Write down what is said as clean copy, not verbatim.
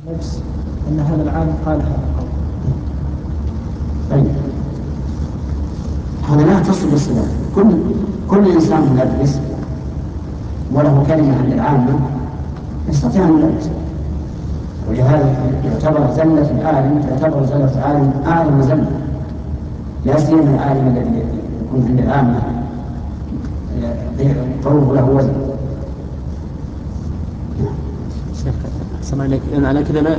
نفس أن هذا العالم قال هذا القول. طيب هذا لا يختص بالصفات. كل إنسان مدرس وله كلمة عند العامة يستطيع أن يدرس، ولهذا يعتبر زلة العالم أعظم زلة، لا سيما العالم الذي يكون عند العامة قوله له وزن. شيخ أحسن عليك، على كذا